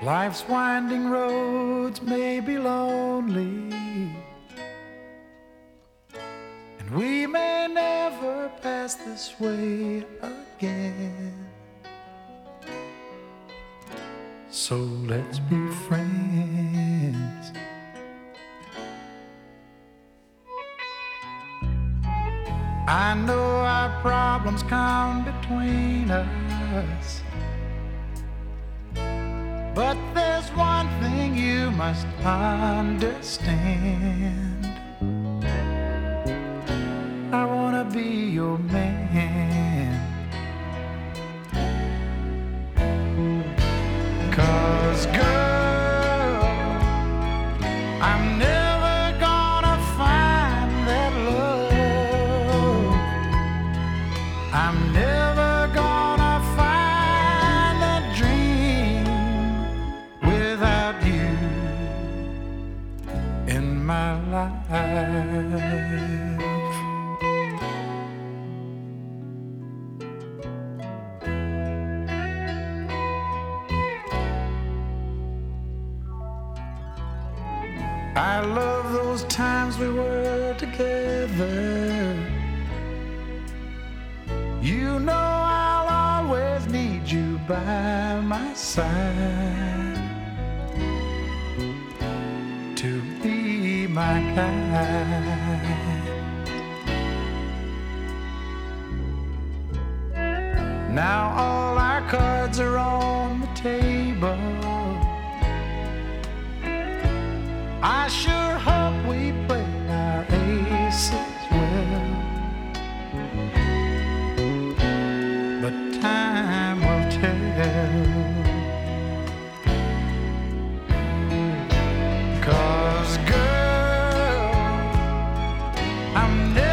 Life's winding roads may be lonely, and we may never pass this way again. So let's be friends. I know our problems come between us, but there's one thing you must understand. I wanna be your man, 'cause girl, I'm never gonna find that love. I'm never gonna find that dream without you in my life. I love those times we were together. You know I'll always need you by my side to be my guide. Now all our cards are on the table. I sure hope we play our aces well, but time will tell. 'Cause girl, I'm never